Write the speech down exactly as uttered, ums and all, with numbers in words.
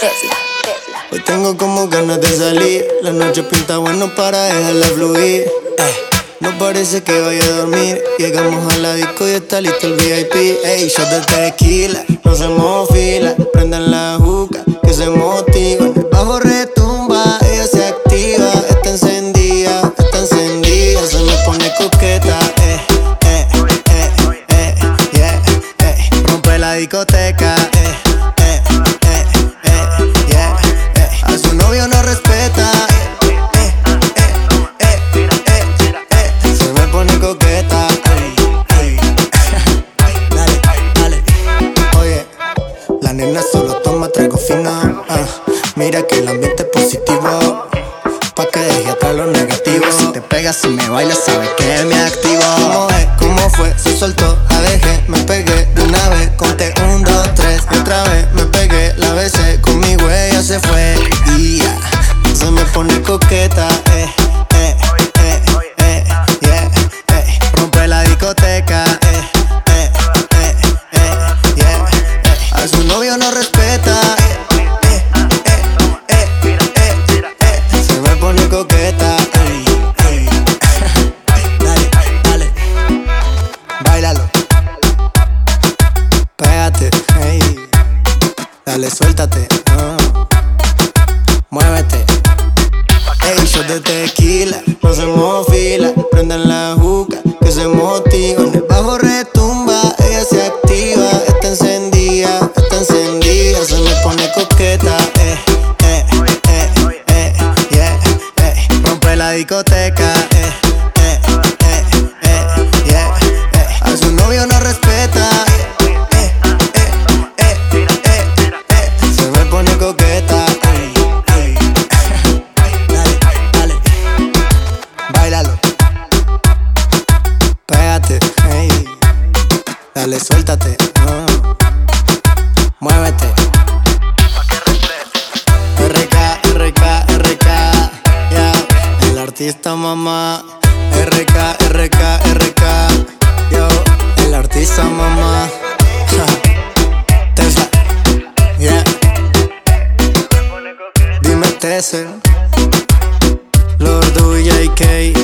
Tesla, Tesla. Hoy tengo como ganas de salir. La noche pinta bueno para dejarla fluir. Ey, no parece que vaya a dormir. Llegamos a la disco y está listo el V I P. Ey, shot de tequila, no hacemos fila. Prendan la juca, que se motiva. El bajo retumba, ella se activa. Está encendida, está encendida. Se me pone coqueta, eh, eh, eh, eh, yeah, eh. Rompe la discoteca, eh, eh, eh, eh, yeah, eh. A su novio no respeta, eh, eh, eh, eh, eh, eh. Se me pone coqueta, ay, ay. Dale, dale. Oye, la nena solo toma trago fino, ah. Mira que el ambiente es positivo, pa' que deje atrás lo negativo. Si te pegas y me bailas, sabes que me activo. ¿Cómo es? ¿Cómo fue? Se soltó, la dejé, me pegué de una vez. Conté un, dos, tres y otra vez me pegué, la besé, conmigo ella se fue. Y ya, se me pone coqueta, eh, eh, eh, eh, yeah, eh. Rompe la discoteca, eh, eh, eh, eh, yeah, eh. A su novio no respeta, coqueta, ay, ay. Dale, dale, báilalo, pégate, ay. Dale, suéltate, uh. Muévete. Ey, shot de tequila, no hacemos fila. Prendan la juca, que se motiva. En el bajo retumba, ella se activa. Está encendida, está encendida. Se me pone coqueta, eh, eh, eh, eh, yeah. La discoteca, eh, eh, eh, eh, yeah, eh. A su novio no respeta, eh, eh, eh, eh, eh, eh. Se me pone coqueta, ay, ay. Dale, dale, báilalo, pégate, hey. Dale, suéltate, uh. Muévete. R K, R K, R K, yeah. El artista mamá, R K, R K, R K, yo, el artista mamá, Tesla, yeah. Dime Tesla, Lord y J K.